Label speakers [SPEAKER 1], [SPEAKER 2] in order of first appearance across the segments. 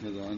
[SPEAKER 1] وأشهد أن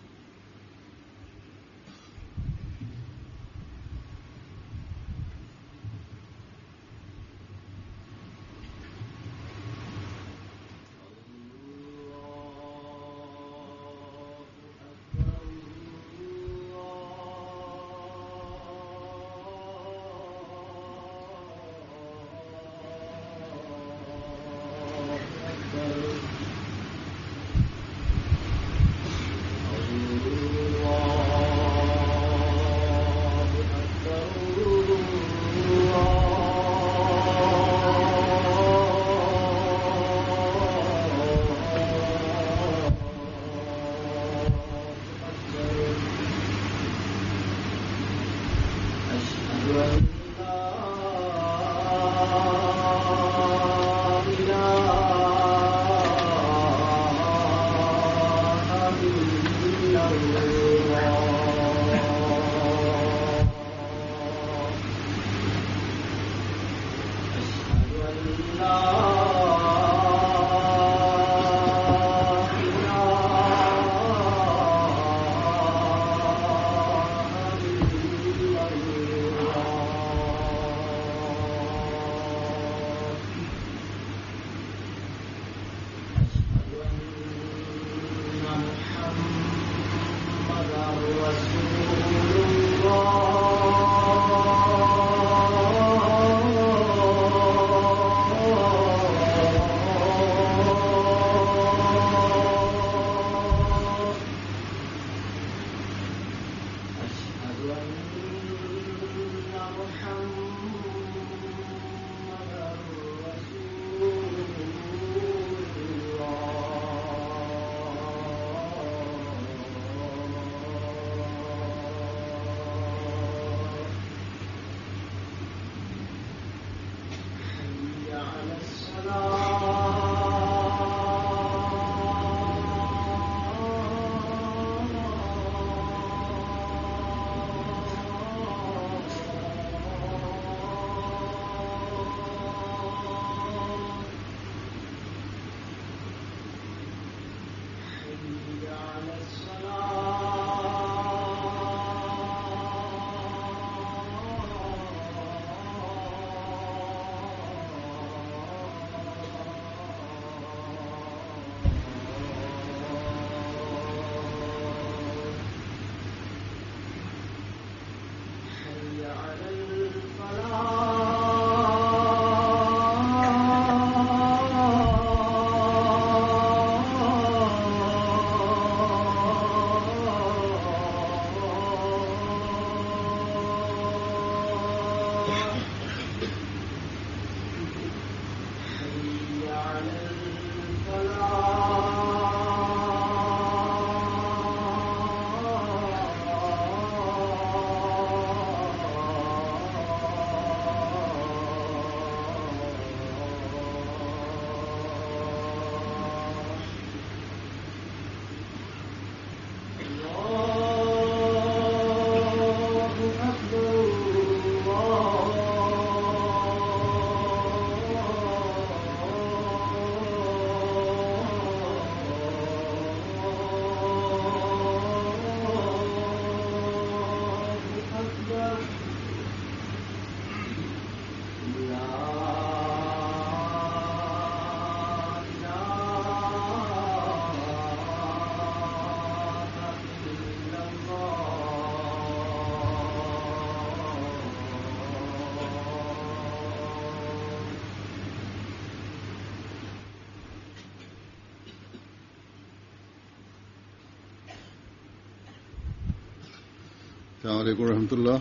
[SPEAKER 1] السلام عليكم ورحمة الله.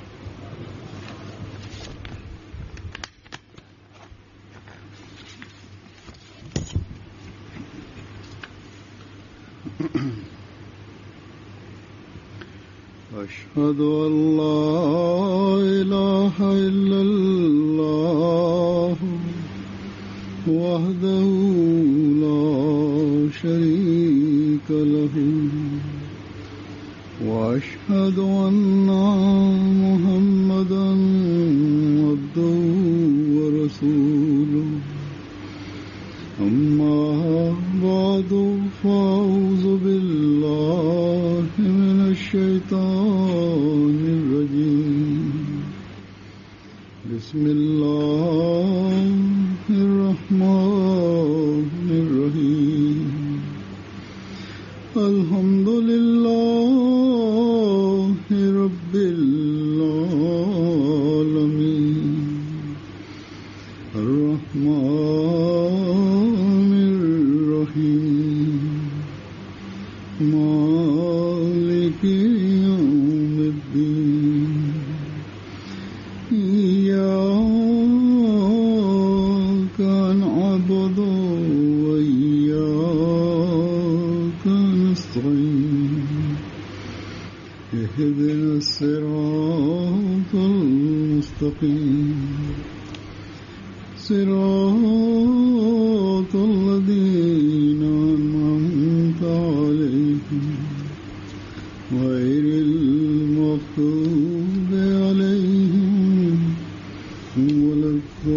[SPEAKER 1] أشهد أن لا إله إلا الله وحده لا شريك له وأشهد أن محمدا عبده ورسوله. أما بعد فأعوذ بالله الرحمن الرحيم مالك يوم الدين إياك نعبد وإياك نستعين اهدنا الصراط المستقيم صراط الذين أنعمت عليهم غير المغضوب عليهم ولا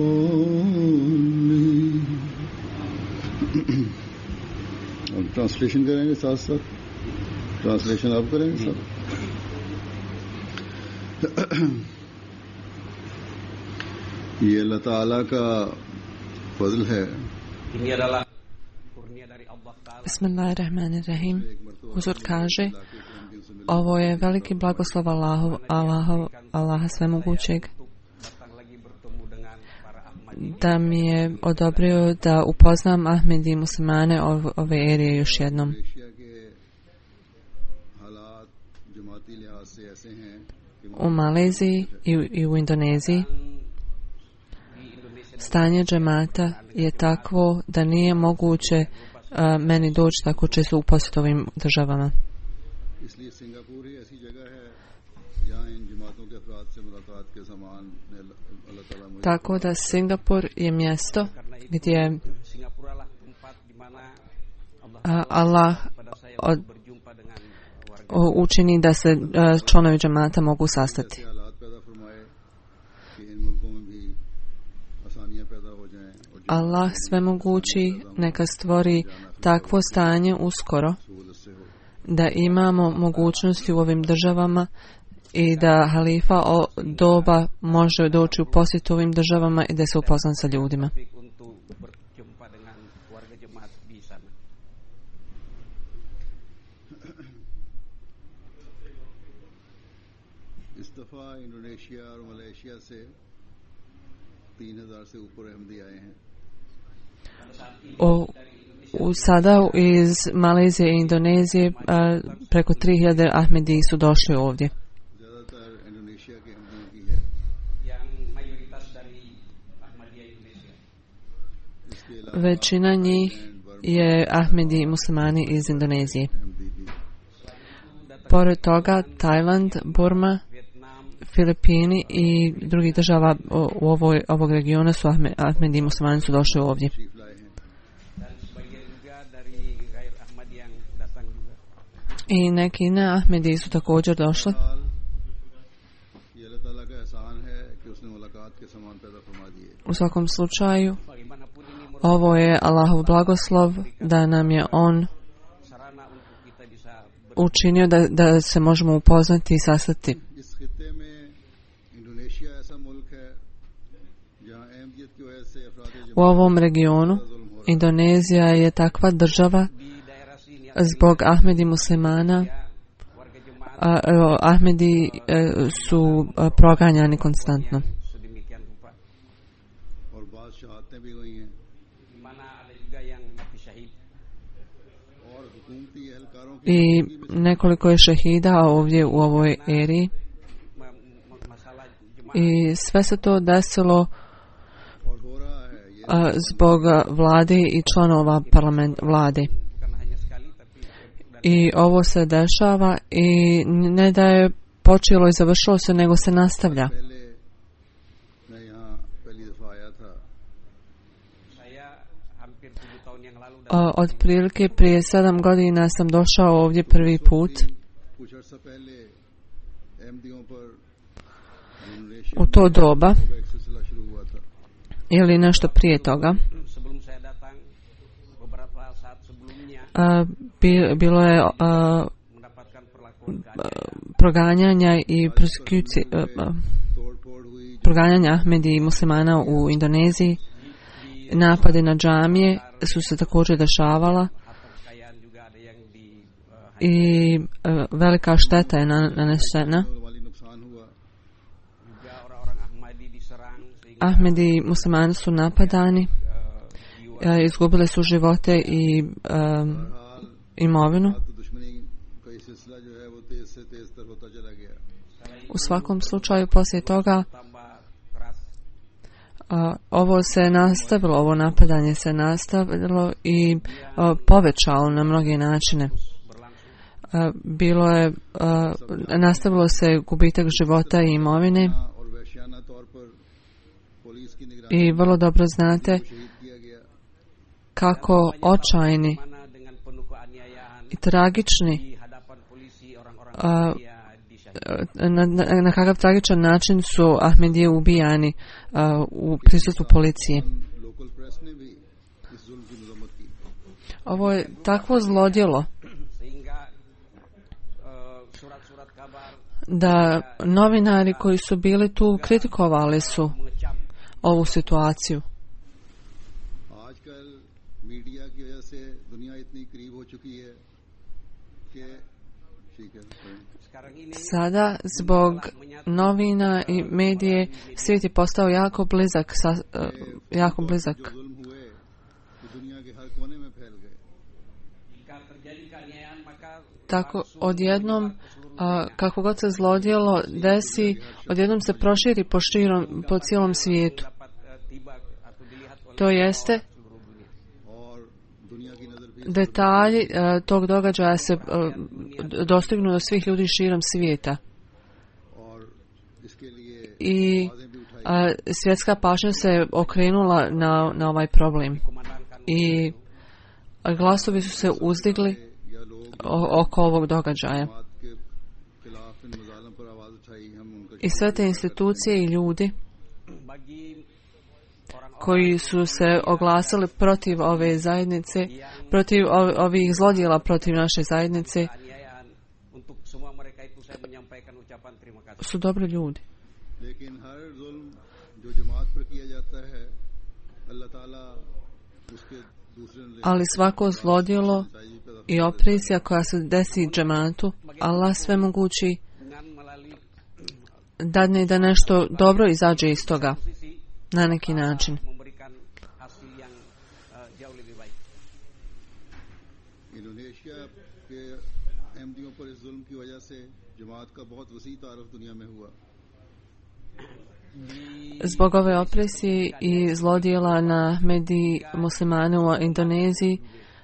[SPEAKER 1] الضالين. अब ट्रांसलेशन करेंगे साथ साथ. ट्रांसलेशन आप करेंगे साथ. ये अल्लाह ताला का फजल है.
[SPEAKER 2] Bismillahirrahmanirrahim. Huzur kaže, ovo je veliki blagoslov Allaha svemogućeg, da mi je odobrio da upoznam Ahmedi muslimane ove erije još jednom. U Maleziji i u Indoneziji stanje džemata je takvo da nije moguće meni doći tako često u posjet ovim državama. Tako da Singapur je mjesto gdje Allah učini da se članovi džemata mogu sastati. Allah svemogući neka stvori takvo stanje uskoro da imamo mogućnosti u ovim državama i da halifa doba može doći u posjet ovim državama i da se upozna sa ljudima.
[SPEAKER 1] इस्तीफा Indonesia और Malaysia से 3000 से ऊपर अहमदी आए हैं.
[SPEAKER 2] Sada iz Malezije i Indonezije preko 3000 Ahmedi su došli ovdje. Većina njih je Ahmedi muslimani iz Indonezije. Pored toga, Tajland, Burma, Filipini i drugih država u ovog regiona su Ahmedi muslimani su došli ovdje. I neki ne Ahmedi su također došli. U svakom slučaju, ovo je Allahov blagoslov da nam je On učinio da se možemo upoznati i sastati. U ovom regionu Indonezija je takva država zbog Ahmedi muslimana. Ahmedi su proganjani konstantno. I nekoliko je šehida ovdje u ovoj eriji. I sve se to desilo zbog vlade i članova vlade. I ovo se dešava i ne da je počelo i završilo se, nego se nastavlja. Otprilike prije 7 godina sam došao ovdje prvi put. U to doba ili nešto prije toga bilo je proganjanja i proganjanja Ahmedi i muslimana u Indoneziji. Napade na džamije su se također dešavala i velika šteta je nanesena. Ahmedi muslimani su napadani, izgubili su živote i imovinu. U svakom slučaju poslije toga ovo se nastavilo, ovo napadanje se nastavilo i povećalo na mnoge načine. Nastavilo se gubitak života i imovine i vrlo dobro znate kako očajni i tragični na kakav tragičan način su Ahmedije ubijani u prisustvu policije. Ovo je takvo zlodjelo da novinari koji su bili tu kritikovali su ovu situaciju. Sada zbog novina i medije svijet je postao jako blizak. Tako odjednom kako god se zlodjelo desi, odjednom se proširi po cijelom svijetu. To jeste, detalji tog događaja se dostignu do svih ljudi širom svijeta. I svjetska pažnja se okrenula na ovaj problem. I glasovi su se uzdigli oko ovog događaja. I sve te institucije i ljudi koji su se oglasili protiv ove zajednice, protiv ovih zlodjela protiv naše zajednice, su dobri ljudi. Ali svako zlodjelo i opresija koja se desi džematu, Allah svemogući dadne da nešto dobro izađe iz toga na neki način. Zbog ove opresije i zlodjela na Ahmedi muslimane u Indoneziji,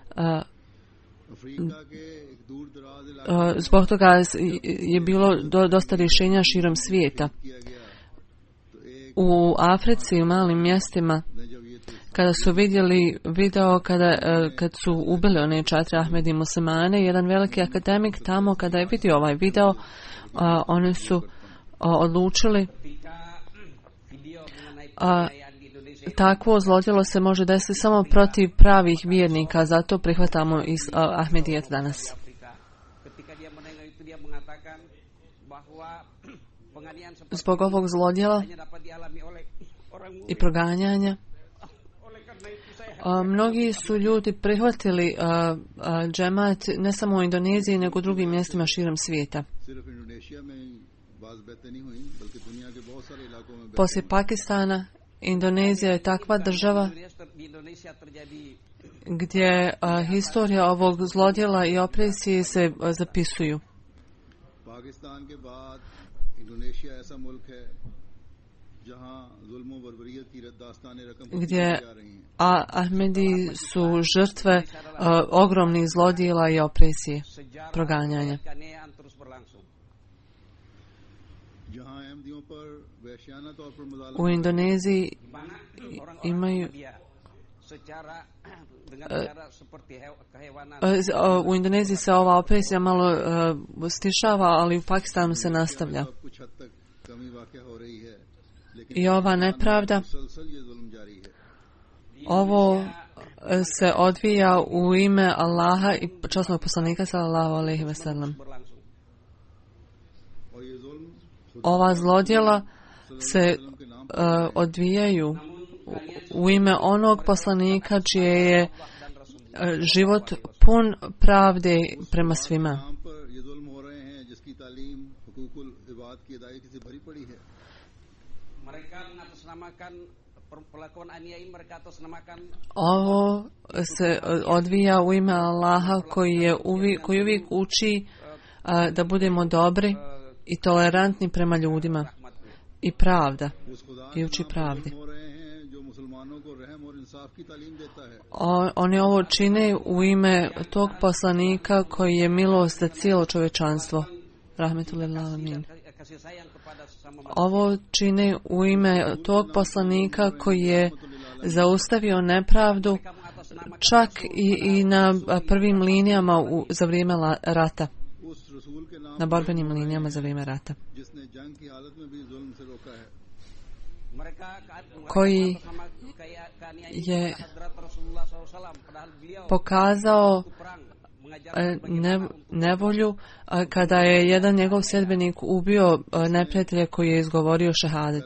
[SPEAKER 2] zbog toga je bilo dosta rješenja širom svijeta. U Africi, u malim mjestima, kada su vidjeli video kad su ubili one 4 Ahmedi muslimane, jedan veliki akademik tamo kada je vidio ovaj video, oni su odlučili takvo zlodjelo se može desiti samo protiv pravih vjernika, zato prihvatamo Ahmedijet danas. Zbog ovog zlodjela i proganjanja mnogi su ljudi prihvatili džemat ne samo u Indoneziji nego u drugim mjestima širom svijeta. Poslije Pakistana, Indonezija je takva država gdje historija ovog zlodjela i opresije se zapisuju. Gdje Ahmedi su žrtve ogromnih zlodjela i opresije, proganjanja. U Indoneziji imaju u Indoneziji se ova opresija malo stišava, ali u Pakistanu se nastavlja. I ova nepravda, ovo se odvija u ime Allaha i časnog poslanika sallallahu alejhi ve sellem. Ova zlodjela se odvijaju u ime onog poslanika čije je život pun pravde prema svima. Ovo se odvija u ime Allaha koji uvijek uči da budemo dobri i tolerantni prema ljudima i pravda i uči pravdi. Oni ovo čine u ime tog poslanika koji je milost za cijelo čovječanstvo. Rahmetulillahi amin. Ovo čine u ime tog poslanika koji je zaustavio nepravdu čak i na prvim linijama za vrijeme rata. Na borbenim linijama za vrijeme rata. Koji je pokazao nevolju kada je jedan njegov sljedbenik ubio neprijatelja koji je izgovorio šehadet.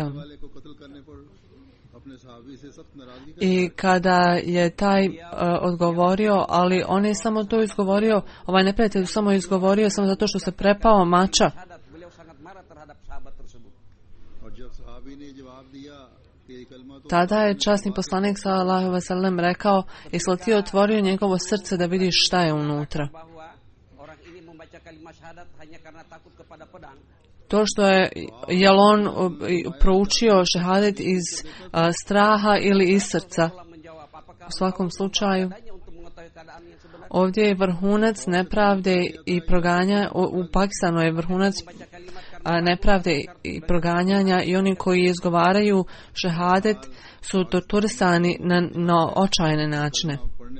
[SPEAKER 2] I kada je taj odgovorio, ali on je samo to izgovorio, ovaj neprijatelj samo izgovorio samo zato što se prepao mača. Tada je časni poslanik sallallahu alejhi ve sellem rekao: "Jesi li ti otvorio njegovo srce da vidiš šta je unutra?" To što je on proučio šehadet iz straha ili iz srca. U svakom slučaju, ovdje je vrhunac nepravde i proganja, u Pakistanu je vrhunac nepravde i proganjanja i oni koji izgovaraju šehadet su torturisani na očajne načine.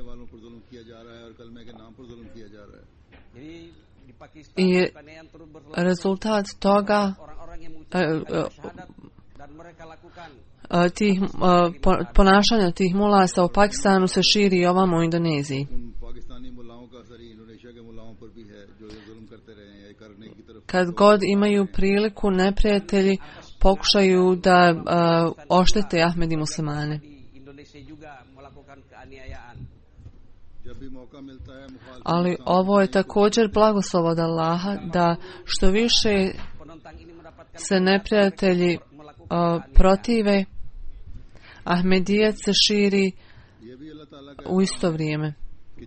[SPEAKER 2] I rezultat toga ponašanja tih mulasa u Pakistanu se širi i ovamo u Indoneziji. Kad god imaju priliku, neprijatelji pokušaju da oštete Ahmedi muslimane. Ali ovo je također blagoslov od Allaha da što više se neprijatelji protive, Ahmedijet se širi u isto vrijeme.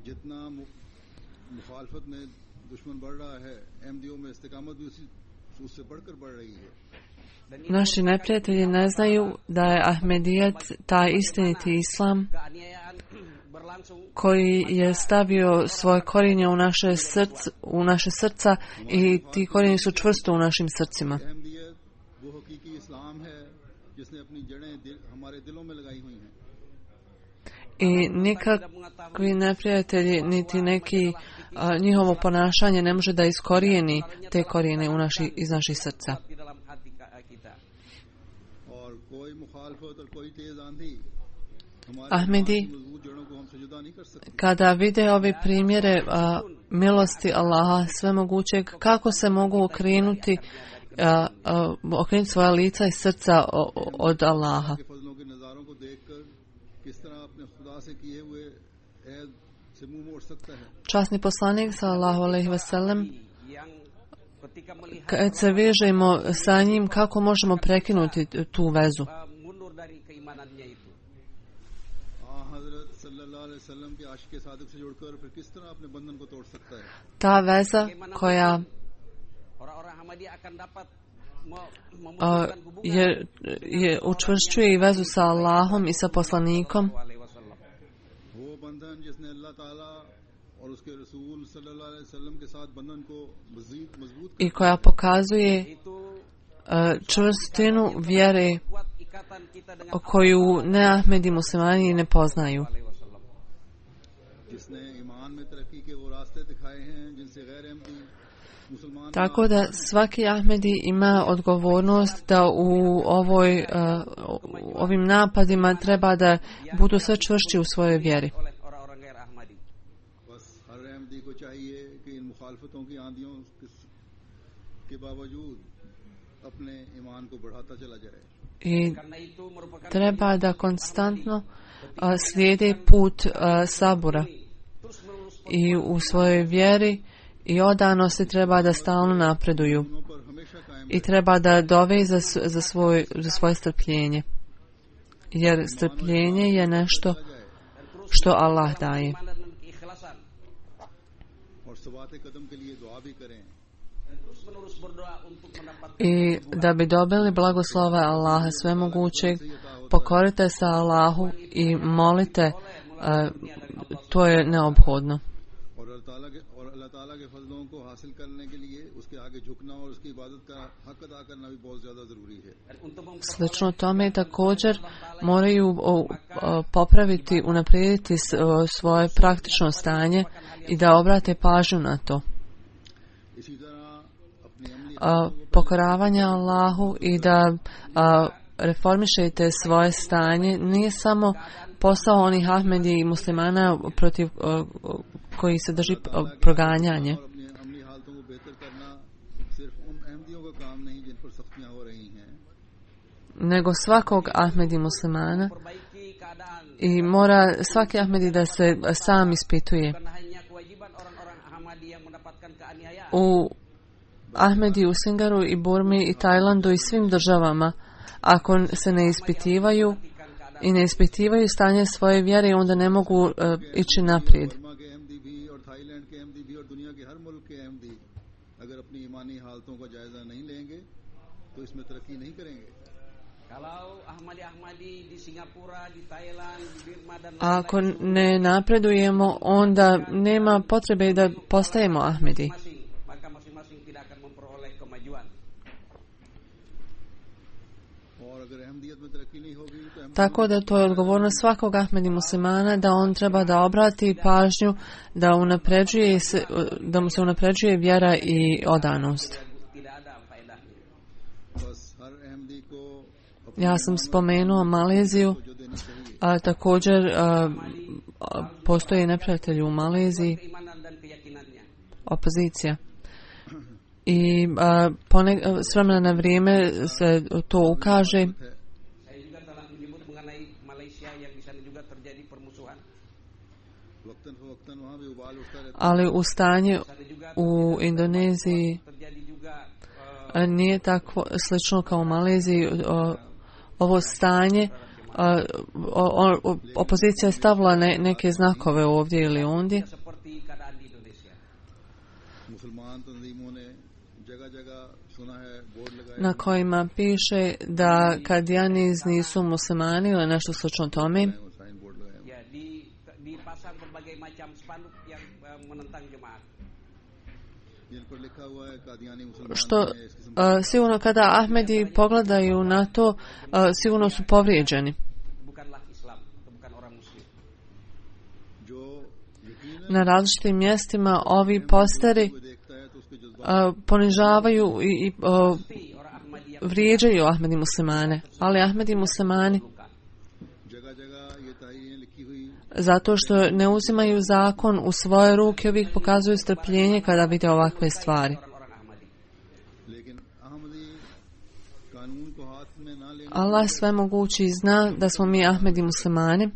[SPEAKER 2] Naši neprijatelji ne znaju da je Ahmedijet taj istiniti islam koji je stavio svoje korijenje u naše srca i ti korijeni su čvrsto u našim srcima. I nikakvi neprijatelji niti neki njihovo ponašanje ne može da iskorijeni te korijene iz naših srca. Ahmedi, kada vide ove primjere milosti Allaha svemogućeg, kako se mogu okrenuti svoja lica i srca od Allaha? Časni poslanik sallallahu alejhi ve sellem, kad se vežemo sa njim, kako možemo prekinuti tu vezu? Ta veza koja je učvršćuje i vezu sa Allahom i sa poslanikom, i koja pokazuje čvrstinu vjere koju ne Ahmedi muslimani ne poznaju. Tako da svaki Ahmedi ima odgovornost da u ovim napadima treba da budu sve čvršći u svojoj vjeri. I treba da konstantno slijede put sabura i u svojoj vjeri i odanosti treba da stalno napreduju. i treba da dove za svoje strpljenje. Jer strpljenje je nešto što Allah daje. I da bi dobili blagoslove Allaha svemogućeg, pokorite se Allahu i molite, to je neophodno. Slično tome također moraju popraviti, unaprijediti svoje praktično stanje i da obrate pažnju na to. Pokoravanje Allahu i da reformišete svoje stanje nije samo posao onih Ahmedi i muslimana protiv koji se drži proganjanje, nego svakog Ahmedi muslimana, i mora svaki Ahmedi da se sam ispituje. U Ahmedi u Singaru i Burmi i Tajlandu i svim državama, ako se ne ispitivaju i ne ispitivaju stanje svoje vjere, onda ne mogu ići naprijed. A ako ne napredujemo, onda nema potrebe da postajemo Ahmedi. Tako da to je odgovornost svakog Ahmedi muslimana, da on treba da obrati pažnju, da mu se unapređuje vjera i odanost. Ja sam spomenuo Maleziju, a također postoje neprijatelji u Maleziji, opozicija. I s vremena na vrijeme se to ukaže. Ali u stanje u Indoneziji nije tako slično kao u Maleziji. Ovo stanje, opozicija je stavila neke znakove ovdje ili ondje, na kojima piše da Kadijaniz nisu muslimani ili nešto slično tome. Što sigurno kada Ahmedi pogledaju na to, sigurno su povrijeđeni. Na različitim mjestima ovi posteri ponižavaju i vrijeđaju Ahmedi muslimane, ali Ahmedi muslimani, zato što ne uzimaju zakon u svoje ruke, uvijek pokazuju strpljenje kada vide ovakve stvari. Allah svemogući zna da smo mi Ahmedi muslimani.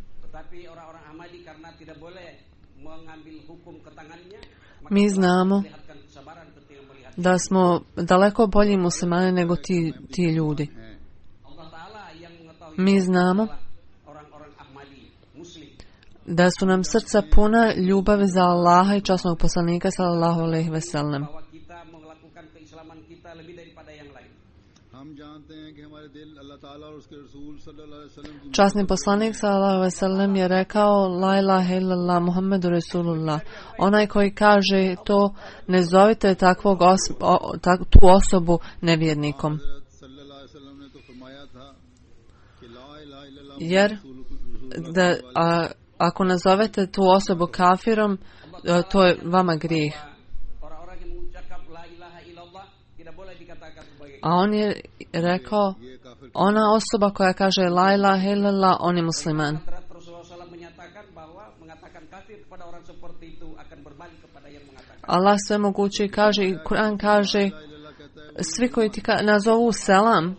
[SPEAKER 2] Mi znamo da smo daleko bolji muslimani nego ti ljudi. Mi znamo da su nam srca puna ljubavi za Allaha i časnog poslanika sallallahu alejhi ve sellem. Časni poslanik sallallahu alejhi ve sellem je rekao: La ilaha illallah Muhammedu Rasulullah. Onaj koji kaže to, ne zovite tu osobu nevjernikom. Jer ako nazovete tu osobu kafirom, to je vama grijeh. A on je rekao, ona osoba koja kaže la ilaha illallah, on je musliman. Allah svemogući kaže, i Kur'an kaže, svi koji ti nazovu selam,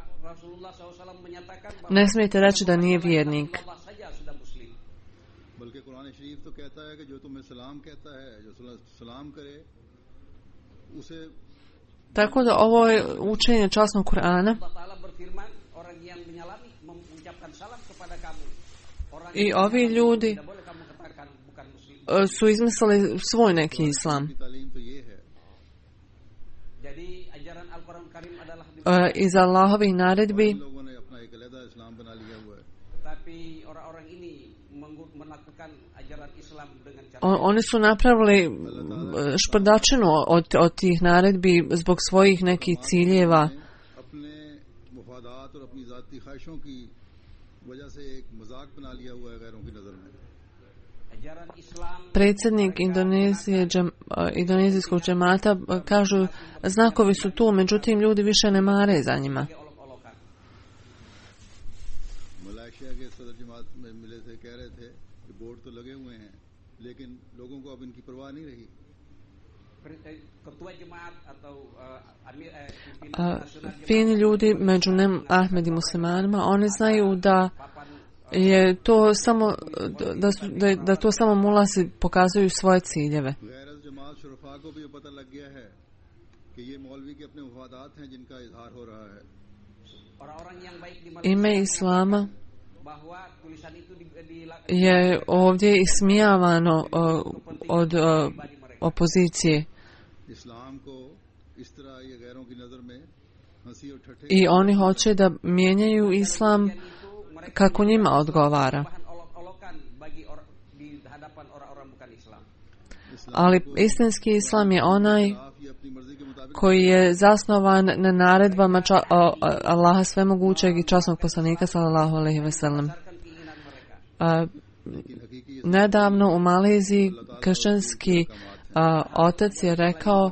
[SPEAKER 2] ne smijete reći da nije vjernik. Tako da ovo je učenje časnog Kur'ana. I ovi ljudi su izmislili svoj neki islam. Iz Allahovih naredbi oni su napravili šprdačinu od tih naredbi zbog svojih nekih ciljeva. Predsjednik indonezijskog džemata kažu znakovi su tu, međutim ljudi više ne mare za njima. Fini ljudi među Ahmedi muslimanima, oni znaju da je to samo da to samo mulasi pokazuju svoje ciljeve. Ime islama je ovdje ismijavano od opozicije. I oni hoće da mijenjaju islam kako njima odgovara. Ali istinski islam je onaj koji je zasnovan na naredbama Allaha svemogućeg i časnog poslanika sallallahu alejhi ve sellem. Nedavno u Maleziji kršćanski otac je rekao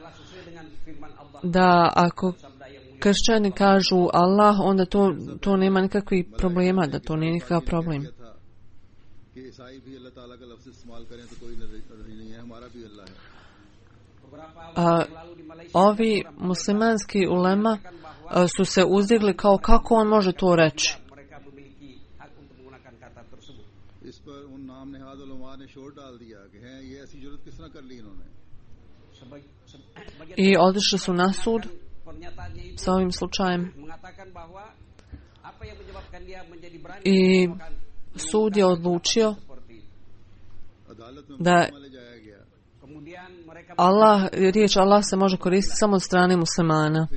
[SPEAKER 2] da ako kršćani kažu Allah, onda to nema nikakvih problema, da to nije nikakav problem. Ovi muslimanski ulema su se uzdigli kao kako on može to reći. I otišli su na sud sa ovim slučajem. I sud je odlučio da riječ Allah se može koristiti samo od strane muslimana.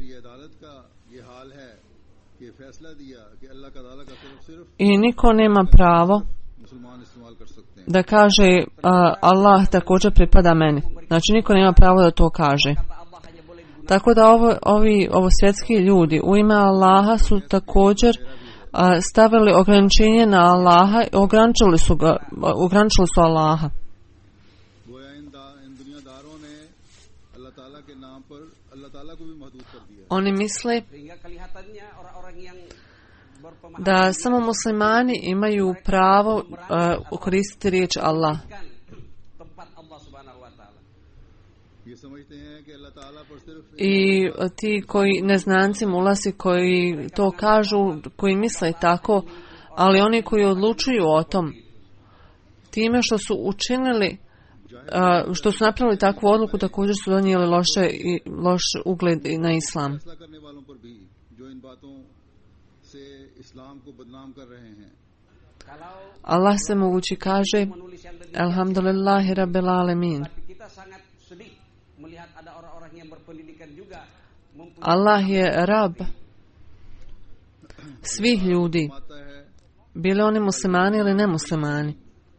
[SPEAKER 2] I niko nema pravo da kaže Allah također pripada meni. Znači niko nema pravo da to kaže. Tako da ovo svjetski ljudi u ime Allaha su također stavili ograničenje na Allaha i ograničili su Allaha. Oni misle da samo muslimani imaju pravo koristiti riječ Allah. I ti koji neznanci mulasi koji to kažu, koji misle tako, ali oni koji odlučuju o tom, time što su učinili, što su napravili takvu odluku, također su donijeli loš ugled na islam. Allah se mogući kaže Alhamdulillahi Rabbil Alamin. Allah je Rab svih ljudi, bili oni muslimani ili nemuslimani.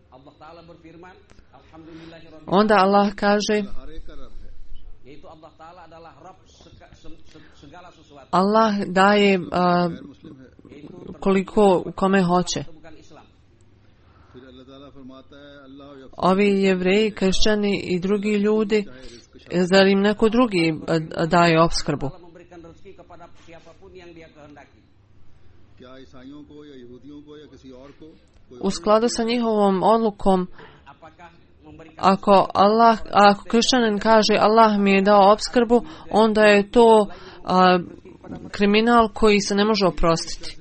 [SPEAKER 2] Onda Allah kaže Allah daje koliko kome hoće. Ovi Jevreji, kršćani i drugi ljudi, zar im neko drugi daje opskrbu? U skladu sa njihovom odlukom, ako kršćanin kaže Allah mi je dao opskrbu, onda je to kriminal koji se ne može oprostiti.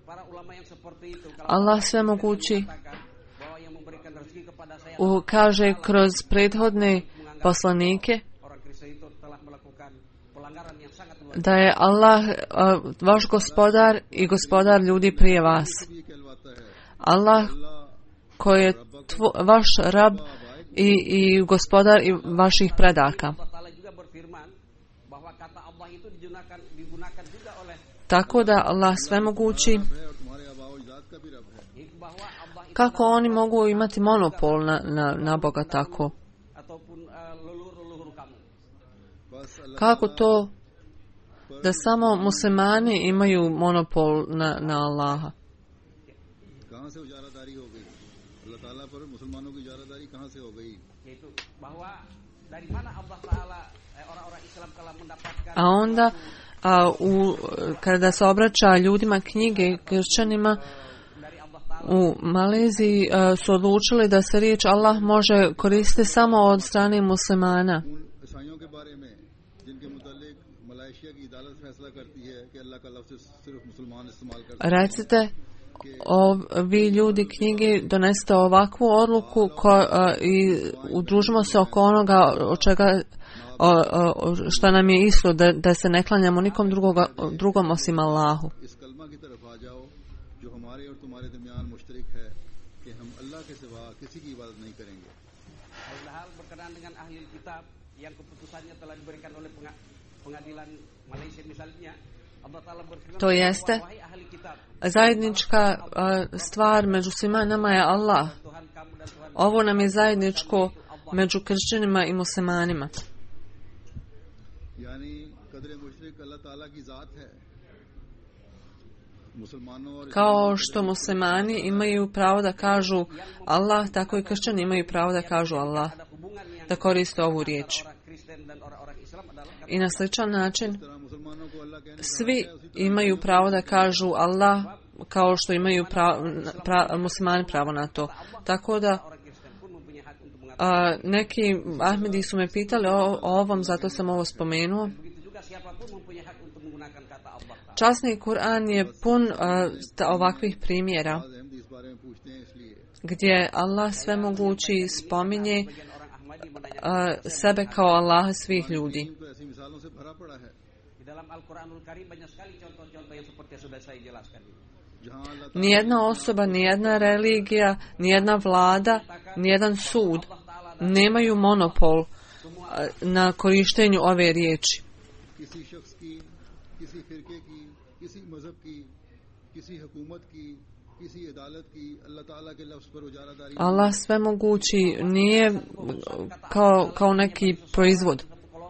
[SPEAKER 2] Allah svemogući kaže kroz prethodne poslanike da je Allah vaš gospodar i gospodar ljudi prije vas. Allah koji je vaš rab i gospodar i vaših predaka. Tako da Allah svemogući, kako oni mogu imati monopol na Boga tako? Kako to da samo muslimani imaju monopol na Allaha? A onda kada se obraća ljudima knjige, kršćanima u Maleziji su odlučili da se riječ Allah može koristiti samo od strane muslimana. Recite, vi ljudi knjige donesete ovakvu odluku i udružimo se oko onoga od čega što nam je išlo, da se ne klanjamo nikom drugom osim Allahu. To jeste, zajednička stvar među svima nama je Allah. Ovo nam je zajedničko među kršćanima i muslimanima. Kao što muslimani imaju pravo da kažu Allah, tako i kršćani imaju pravo da kažu Allah, da koriste ovu riječ. I na sličan način svi imaju pravo da kažu Allah, kao što imaju muslimani pravo na to. Tako da neki Ahmedi su me pitali o ovom, zato sam ovo spomenuo. Časni Kur'an je pun ovakvih primjera gdje Allah svemogući spominje sebe kao Allaha svih ljudi. Nijedna osoba, nijedna religija, nijedna vlada, nijedan sud nemaju monopol na korištenju ove riječi. Allah svemogući nije kao neki proizvod.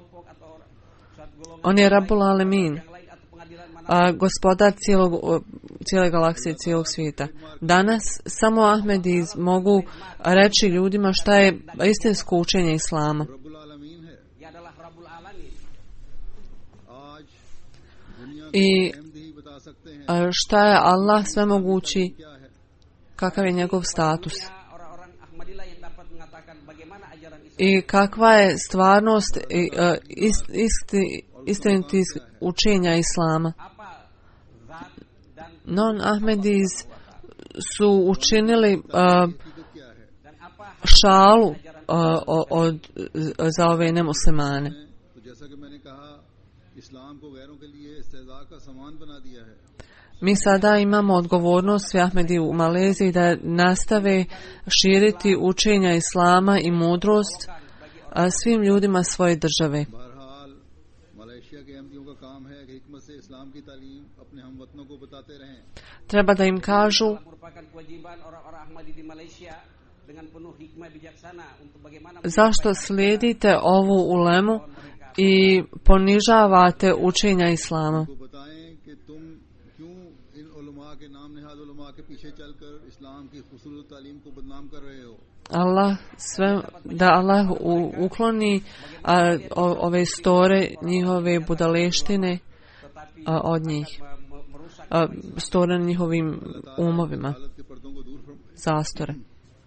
[SPEAKER 2] On je Rabbul Alemin, gospodar cijele galaksije, cijelog svijeta. Danas samo Ahmedi mogu reći ljudima šta je istinsko učenje Islama. I šta je Allah svemogući, kakav je njegov status. I kakva je stvarnost istinitih učenja Islama. Non-Ahmedis su učinili šalu za ove nemuslimane. Mi sada imamo odgovornost, svi Ahmedi u Maleziji, da nastave širiti učenja Islama i mudrost svim ljudima svoje države. Treba da im kažu zašto slijedite ovu ulemu i ponižavate učenja Islama. Da Allah ukloni ove store, njihove budaleštine od njih, store njihovim umovima, zastore.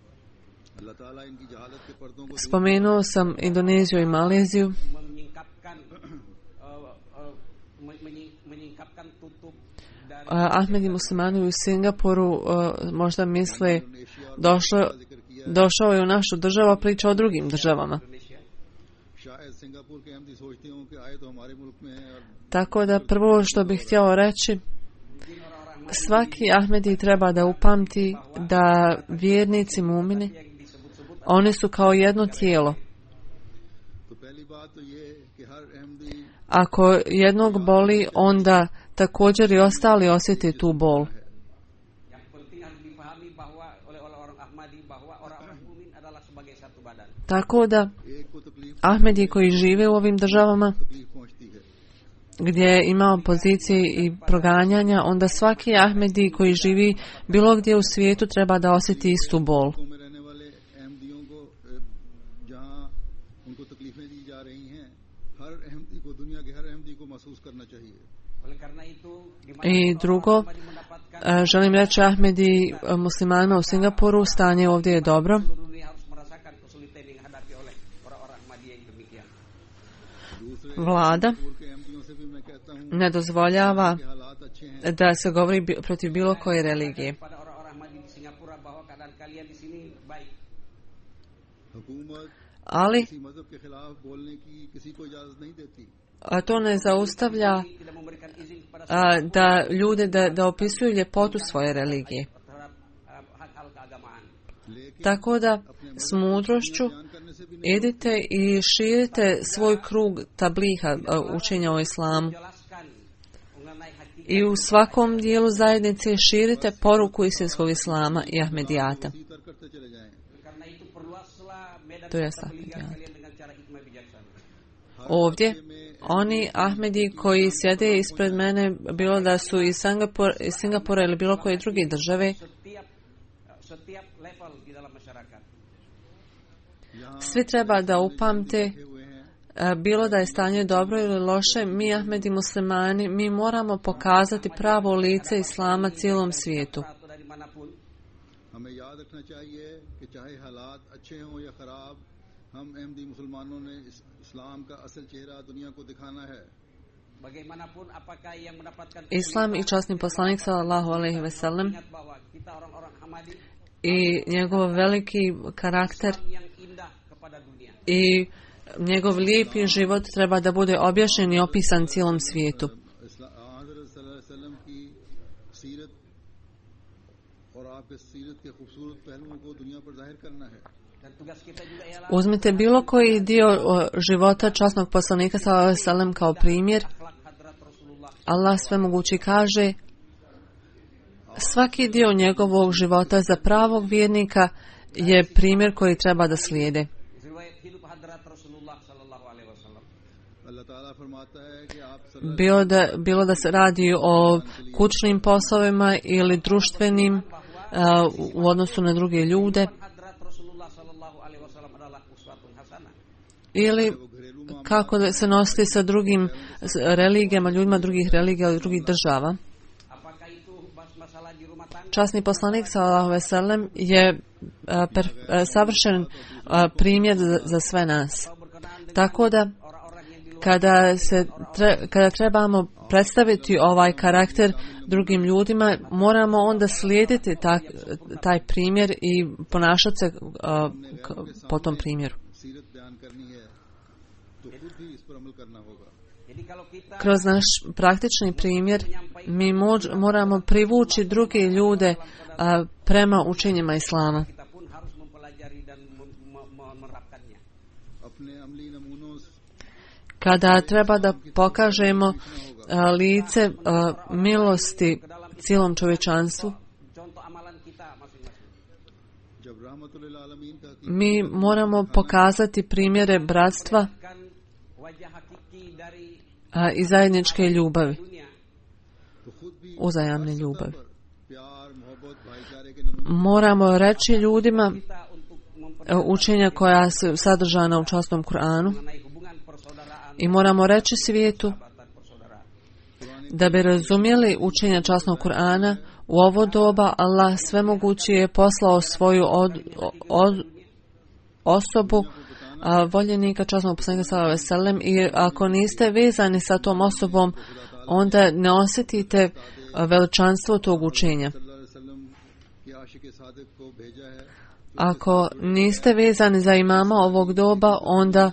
[SPEAKER 2] Spomenuo sam Indoneziju i Maleziju. Ahmedi muslimani u Singapuru možda misle došao je u našu državu, a priča o drugim državama. Tako da prvo što bih htjela reći, svaki Ahmedi treba da upamti da vjernici mumini, oni su kao jedno tijelo. Ako jednog boli, onda također i ostali osjete tu bol. Tako da Ahmedi koji žive u ovim državama gdje ima opozicije i proganjanja, onda svaki Ahmedi koji živi bilo gdje u svijetu treba da osjeti istu bol. I drugo, želim reći Ahmedi muslimanima u Singapuru, stanje ovdje je dobro. Vlada ne dozvoljava da se govori protiv bilo koje religije. Ali to ne zaustavlja da ljude da opisuju ljepotu svoje religije. Tako da s mudrošću idite i širite svoj krug tabliha učenja o islamu. I u svakom dijelu zajednice širite poruku islamskog islama i ahmedijata. To je ahmedijata. Ovdje oni Ahmedi koji sjede ispred mene, bilo da su iz Singapura ili bilo koje druge države, svi treba da upamte, bilo da je stanje dobro ili loše, mi Ahmedi muslimani, mi moramo pokazati pravo lice islama cijelom svijetu. Islam i časni poslanik sallallahu alejhi ve sellem i njegov veliki karakter i njegov lijepi život treba da bude objašnjen i opisan cijelom svijetu. Uzmite bilo koji dio života časnog poslanika sallallahu alejhi ve sellem kao primjer. Allah svemogući kaže, svaki dio njegovog života za pravog vjernika je primjer koji treba da slijede. Bilo da se radi o kućnim poslovima ili društvenim u odnosu na druge ljude, ili kako da se nositi sa drugim religijama, ljudima drugih religija ili drugih država. Časni poslanik sallallahu alejhi ve sellem je savršen primjer za sve nas. Tako da kada trebamo predstaviti ovaj karakter drugim ljudima, moramo onda slijediti taj primjer i ponašati se po tom primjeru. Kroz naš praktični primjer mi moramo privući druge ljude prema učenjima islama. Kada treba da pokažemo lice milosti cijelom čovječanstvu, mi moramo pokazati primjere bratstva i zajedničke ljubavi, uzajamne ljubavi. Moramo reći ljudima učenja koja su sadržana u časnom Kur'anu i moramo reći svijetu da bi razumjeli učenja časnog Kur'ana. U ovo doba Allah svemogući je poslao svoju osobu, voljenika časnog poslanika sallallahu alejhi ve sellem, i ako niste vezani sa tom osobom, onda ne osjetite veličanstvo tog učenja. Ako niste vezani za imama ovog doba, onda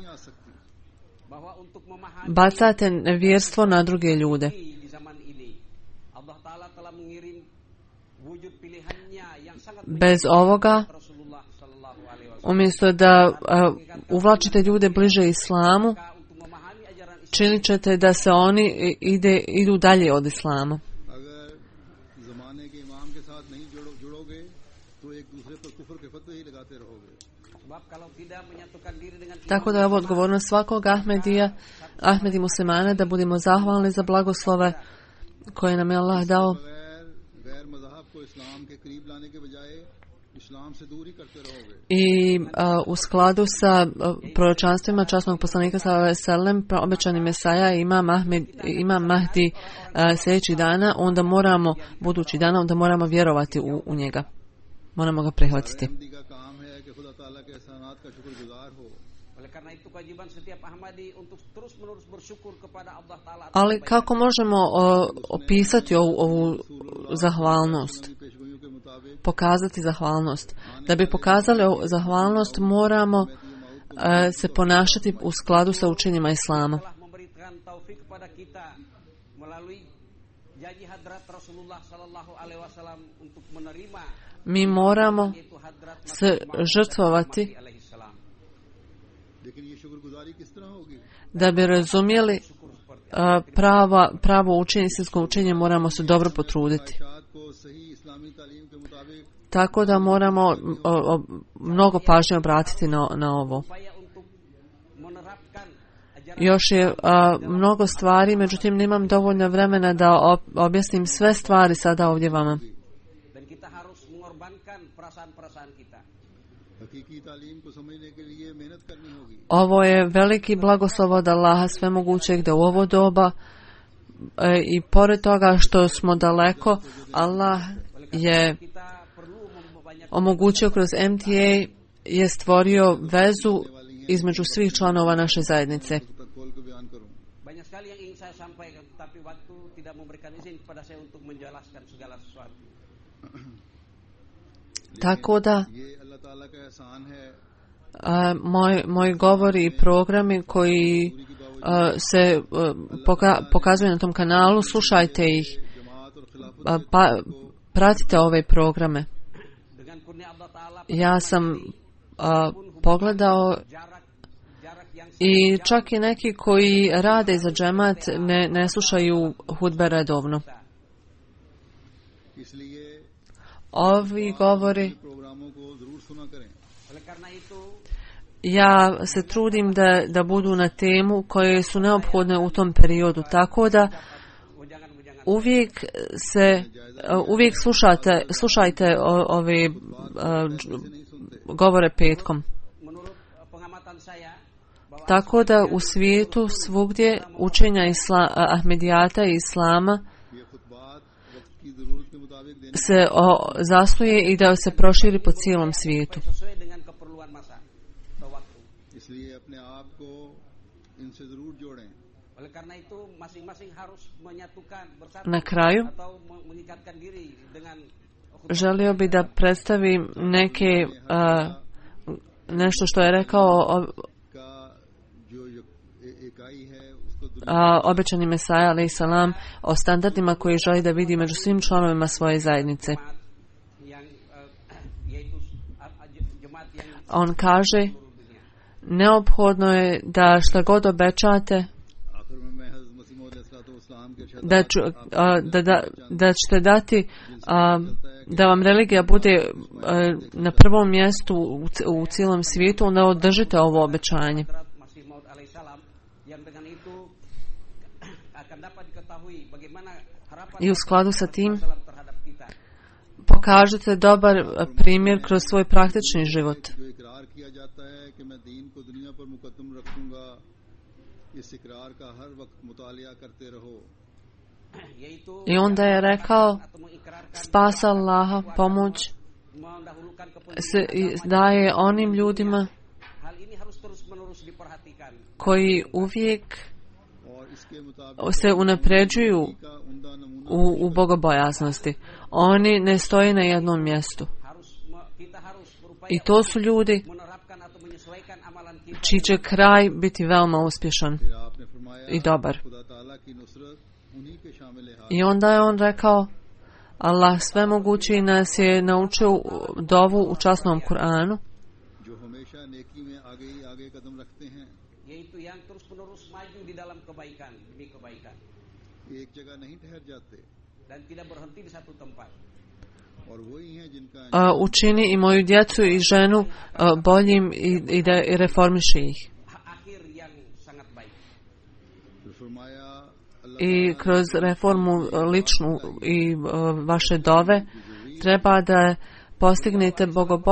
[SPEAKER 2] bacate nevjerstvo na druge ljude. Bez ovoga, umjesto da uvlačite ljude bliže islamu, činit ćete da se oni idu dalje od islama. Tako da je ovo odgovornost svakog Ahmedi muslimana, da budemo zahvalni za blagoslove koje nam je Allah dao i u skladu sa proročanstvima časnog poslanika sallallahu alejhi ve sellem, obećani Mesaja i Imam Mahdi sljedećih dana, onda moramo vjerovati u njega. Moramo ga prihvatiti. Ali kako možemo opisati ovu zahvalnost? Pokazati zahvalnost. Da bi pokazali zahvalnost, moramo se ponašati u skladu sa učenjima islama. Mi moramo se žrtvovati da bi razumjeli pravo učenje, istinsko učenje, moramo se dobro potruditi. Tako da moramo mnogo pažnje obratiti na ovo. Još je mnogo stvari, međutim nemam dovoljno vremena da objasnim sve stvari sada ovdje vama. Ovo je veliki blagoslov od Allaha svemogućeg, da u ovo doba i pored toga što smo daleko, Allah je omogućio kroz MTA, je stvorio vezu između svih članova naše zajednice. Tako da moji govori i programi koji se pokazuju na tom kanalu, slušajte ih, pratite ove programe. Ja sam pogledao i čak i neki koji rade za džemat ne slušaju hudbe redovno. Ovi govori, ja se trudim da budu na temu koje su neophodne u tom periodu, tako da uvijek slušajte ove govore petkom. Tako da u svijetu svugdje učenja Ahmedijata i Islama se zasnuje i da se proširi po cijelom svijetu. Na kraju želio bi da predstavim nešto što je rekao obećani Mesaja alejhi salam o standardima koje želi da vidi među svim članovima svoje zajednice. On kaže, neophodno je da što god obećate, da ćete dati da vam religija bude na prvom mjestu u cijelom svijetu, onda održite ovo obećanje. I u skladu sa tim pokažete dobar primjer kroz svoj praktični život. I onda je rekao, spas Allaha, pomoć se daje onim ljudima koji uvijek se unapređuju u bogobojaznosti. Oni ne stoje na jednom mjestu. I to su ljudi čiji će kraj biti veoma uspješan i dobar. I onda je on rekao, Allah svemogući nas je naučio dovu u časnom Kur'anu, učini i moju djecu i ženu boljim i da reformiši ih. I kroz reformu ličnu i vaše dove treba da postignete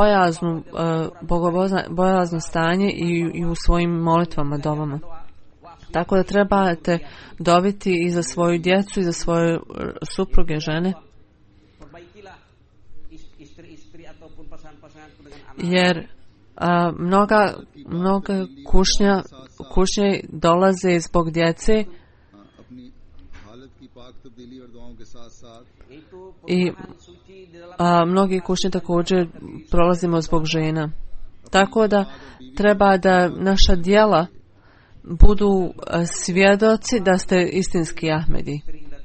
[SPEAKER 2] bogobojazno stanje i u svojim molitvama, dovama. Tako da trebate dobiti i za svoju djecu i za svoje supruge, žene. Jer mnoga kušnje dolaze zbog djece i mnogi kušnje također prolazimo zbog žena. Tako da treba da naša djela budu svjedoci da ste istinski Ahmedi.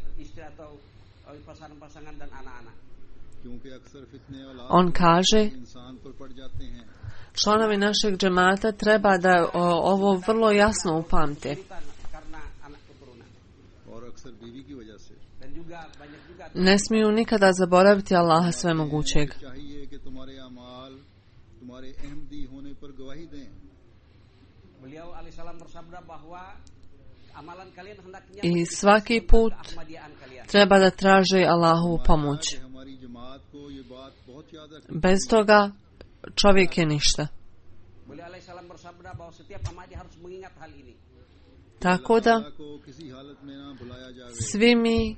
[SPEAKER 2] On kaže, članovi našeg džemata treba da ovo vrlo jasno upamte. Ne smiju nikada zaboraviti Allaha svemogućeg. I svaki put treba da traže Allahovu pomoć. Bez toga čovjek je ništa. Tako da svi mi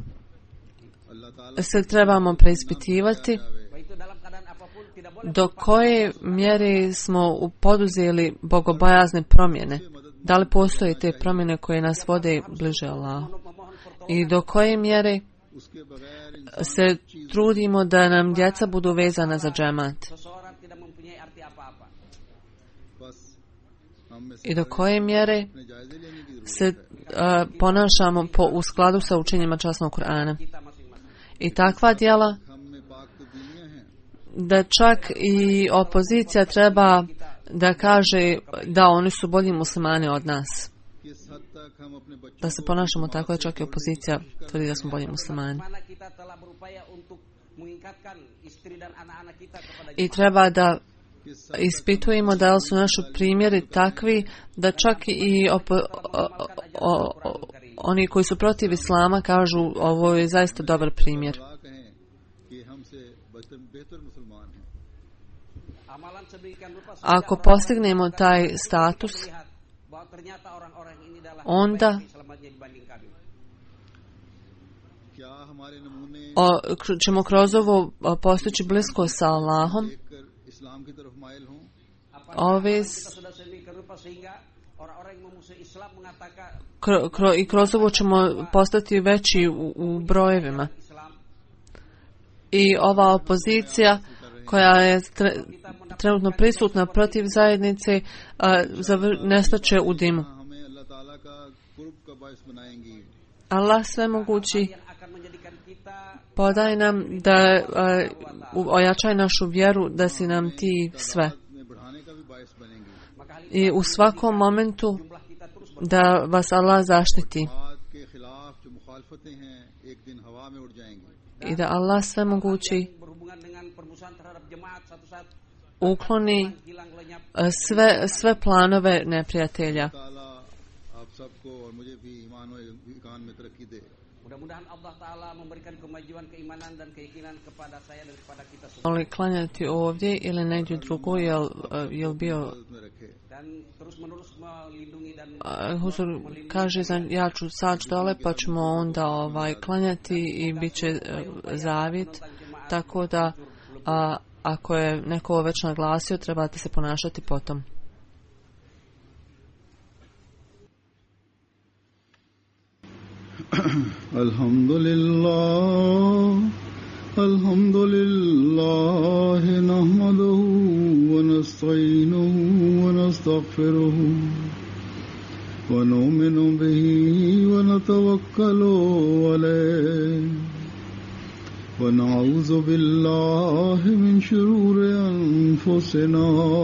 [SPEAKER 2] se trebamo preispitivati do koje mjere smo poduzeli bogobojazne promjene. Da li postoje te promjene koje nas vode bliže Allahu? I do koje mjere se trudimo da nam djeca budu vezana za džemat? I do koje mjere se ponašamo u skladu sa učenjima časnog Kur'ana? I takva djela da čak i opozicija treba da kaže da oni su bolji muslimani od nas. Da se ponašamo tako da čak i opozicija tvrdi da smo bolji muslimani. I treba da ispitujemo da li su naši primjeri takvi da čak i oni koji su protiv islama kažu ovo je zaista dobar primjer. Ako postignemo taj status, onda ćemo kroz ovo postići blisko sa Allahom. I kroz ovo ćemo postati veći u brojevima. I ova opozicija koja je trenutno prisutna protiv zajednice nestaće u dimu. Allah svemogući podaj nam da ojačaj našu vjeru, da si nam ti sve. I u svakom momentu da vas Allah zaštiti. I da Allah svemogući ukloni sve planove neprijatelja. Ali klanjati ovdje ili negdje drugo, jel bio Huzur kaže, ja ću saći dole pa ćemo onda klanjati i bit će zavjet, tako da ako je neko već naglasio, trebate se ponašati potom.
[SPEAKER 1] الحمد لله نحمده ونستعينه ونستغفره ونؤمن به ونتوكل عليه ونعوذ بالله من شرور أنفسنا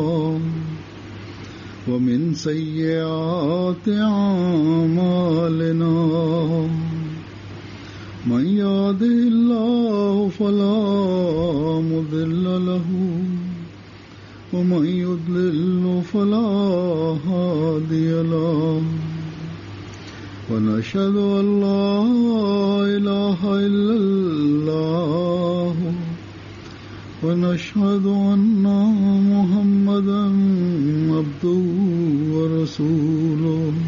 [SPEAKER 1] ومن سيئات أعمالنا من يهده الله فلا مضل له ومن يضلل فلا هادي له ونشهد أن لا إله إلا الله ونشهد أن محمدا عبده ورسوله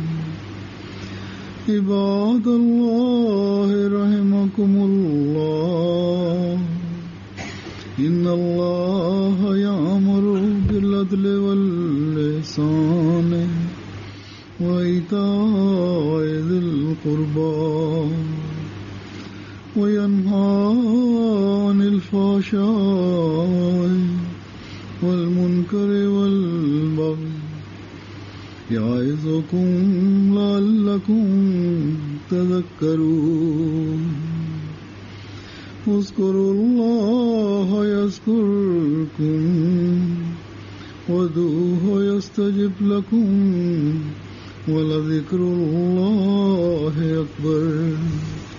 [SPEAKER 1] عباد الله رحمكم الله إن الله يأمر بالعدل والإحسان وإيتاء ذي القربى وينهى عن الفحشاء والمنكر والبغي يعظكم لعلكم تذكرون اذكروا الله يذكركم وادعوه يستجب لكم ولذكر الله أكبر